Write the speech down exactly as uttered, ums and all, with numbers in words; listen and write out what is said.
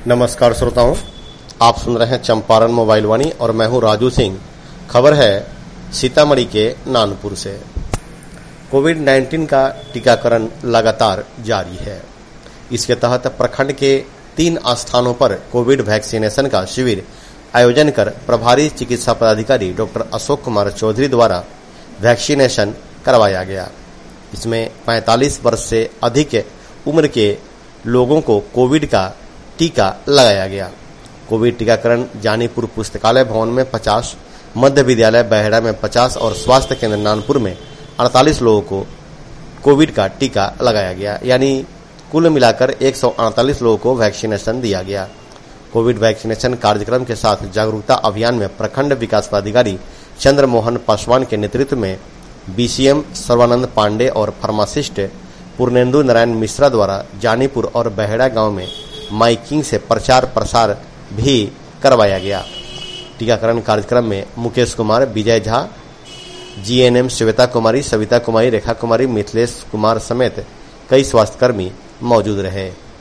नमस्कार श्रोताओं, आप सुन रहे हैं चंपारण मोबाइल वाणी और मैं हूं राजू सिंह। खबर है सीतामढ़ी के नानपुर से। कोविड उन्नीस का टीकाकरण लगातार जारी है। इसके तहत प्रखंड के तीन स्थानों पर कोविड वैक्सीनेशन का शिविर आयोजन कर प्रभारी चिकित्सा पदाधिकारी डॉक्टर अशोक कुमार चौधरी द्वारा वैक्सीनेशन करवाया गया। इसमें पैंतालीस वर्ष से अधिक उम्र के लोगों को कोविड का टीका लगाया गया। कोविड टीकाकरण जानीपुर पुस्तकालय भवन में पचास, मध्य विद्यालय बहेड़ा में पचास और स्वास्थ्य केंद्र नानपुर में अड़तालीस लोगों को कोविड का टीका लगाया गया। यानी कुल मिलाकर एक सौ अड़तालीस लोगों को वैक्सीनेशन दिया गया। कोविड वैक्सीनेशन कार्यक्रम के साथ जागरूकता अभियान में प्रखंड विकास पदाधिकारी चंद्रमोहन पासवान के नेतृत्व में बीसीएम सर्वानंद पांडे और फार्मासिस्ट पूर्णेंदु नारायण मिश्रा द्वारा जानीपुर और बहेड़ा गांव में माइकिंग से प्रचार प्रसार भी करवाया गया। टीकाकरण कार्यक्रम में मुकेश कुमार, विजय झा, जीएनएम श्वेता कुमारी, सविता कुमारी, रेखा कुमारी, मिथिलेश कुमार समेत कई स्वास्थ्यकर्मी मौजूद रहे।